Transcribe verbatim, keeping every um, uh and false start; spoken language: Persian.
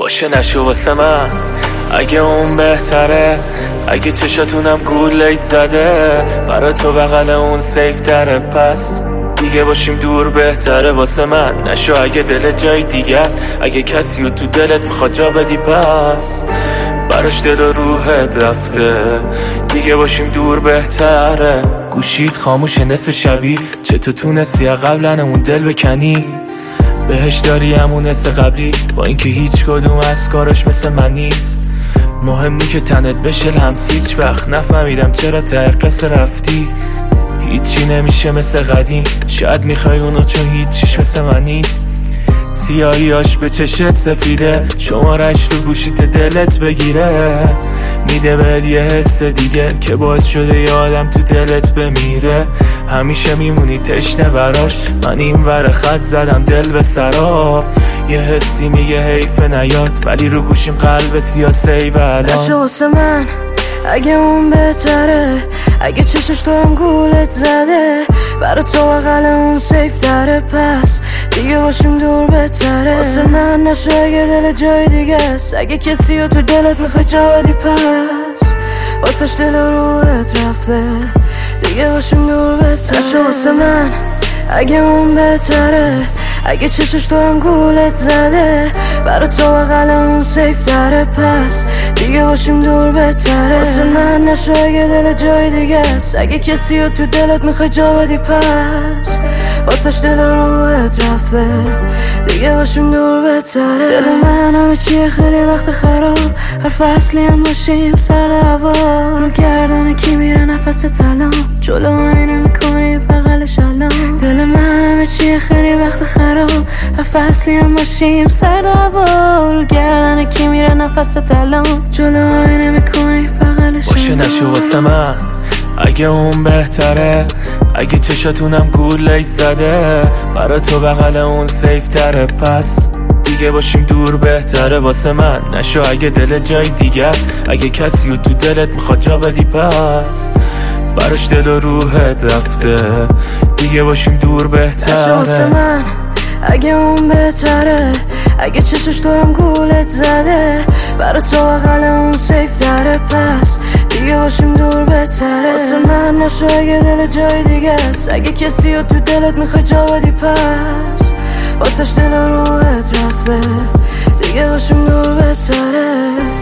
باشه نشه واسه من اگه اون بهتره، اگه چشاتونم گولش زده برا تو بغل اون سیف تره، پس دیگه باشیم دور بهتره واسه من. نشو اگه دل جای دیگه است، اگه کسی رو تو دلت میخواد جا بدی پس براش دل و روحت رفته، دیگه باشیم دور بهتره. گوشید خاموشه نصف شبی، چطور تونستی قبلا اون دل بکنی؟ بهش داری همون حس قبلی، با اینکه هیچ کدوم از کارش مثل من نیست. مهم نی که تنت بشه لمس، هیچ وقت نفهمیدم چرا ته قصه رفتی. هیچی نمیشه مثل قدیم، شاید میخوای اونو چون هیچیش مثل من نیست. سیاهیاش به چشت سفیده، شمارش رو گوشیت دلت بگیره، میده بهت یه حس دیگه که باعث شده یه آدم تو دلت بمیره. همیشه میمونی تشنه براش، من این ور خط زدم دل به سراب. یه حسی میگه حیف نیاد، ولی رو گوشیم قلب سیاسه و الان. نشو واسه من اگه اون بهتره، اگه چشش تو هم گولت زده برا تو بغل اون سیف تره، پس دیگه باشیم دور بهتره واسه من. نشو اگه دل جای دیگه است، اگه کسی رو تو دلت میخوای جا بدی پس واسش دل و روحت رفته، دیگه باشیم دور بهتره. نشو واسه من اگه اون بهتره، اگه چشش تو هم گولت زده برا تو بغل اون سیف تره، پس دیگه باشیم دور بهتره واسه من. نشو اگه دل جای دیگه است، اگه کسی رو تو دلت میخوای جا بدی پس واسش دل و روحت رفته، دیگه باشیم دور بهتره. دل من همه چیه خیلی وقت خراب، هر فصلی هم باشیم سر هوا، رو گردن کی میره نفس تلام، جلو آینه میکنی بغلش الان. دل من همه چیه خیلی وقت خراب، هر فصلی هم باشیم سر هوا، رو گردن کی میره نفس تلام، جلو آینه میکنی بغلش الان. باشه نشه واسه من اگه اون بهتره، اگه چشاتونم گولش زده برا تو بغل اون سیف تره، پس دیگه باشیم دور بهتره واسه من. نشو اگه دل جای دیگه است، اگه کسی رو تو دلت میخواد جا بدی پس براش دل و روحت رفته، دیگه باشیم دور بهتره. نشو واسه من اگه اون بهتره، اگه چشش تو هم گولت زده برا تو بغل اون سیف تره، پس دیگه باشیم دور بهتره واسه من. نشو اگه دل جای دیگه است، اگه کسی رو تو دلت میخوای جا بدی پس واسش دل و روحت رفته، دیگه باشیم دور بهتره.